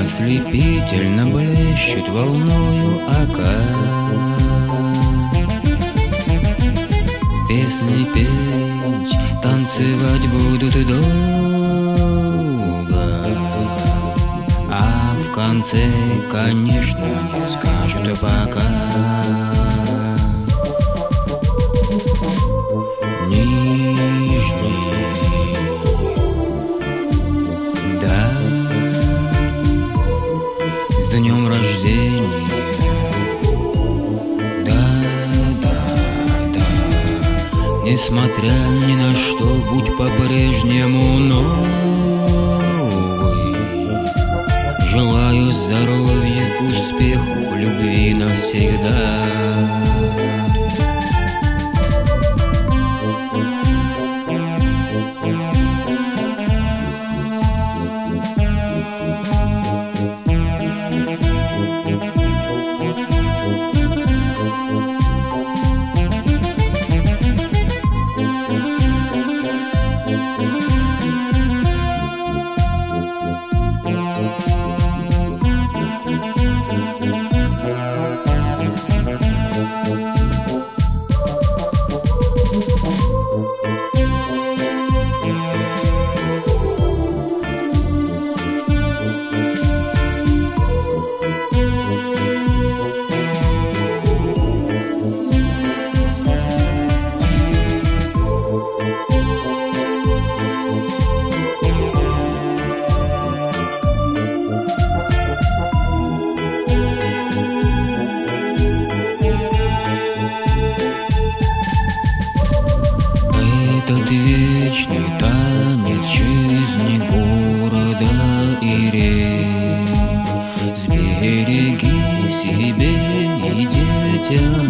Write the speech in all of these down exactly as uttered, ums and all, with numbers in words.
Ослепительно блещет волною ока. Песни петь, танцевать будут долго, а в конце, конечно, не скажут пока. Нижний, да, с днем рождения, да, да, да. Несмотря ни на что, будь по-прежнему новый. Желаю здоровья, успеху в любви навсегда. Этот вечный танец жизни города и рек. Сбереги себе и детям,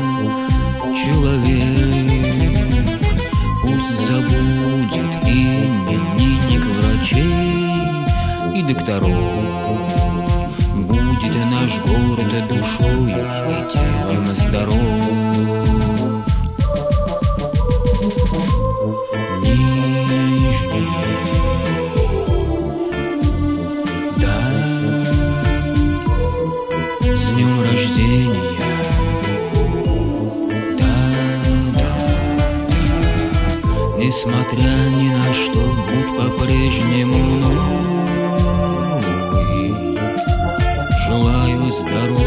человек. Пусть забудет именинник врачей и докторов. Будет наш город душою и телом здоров. С днем рождения, да, да, да. Несмотря ни на что, будь по-прежнему новый. Желаю здоровья.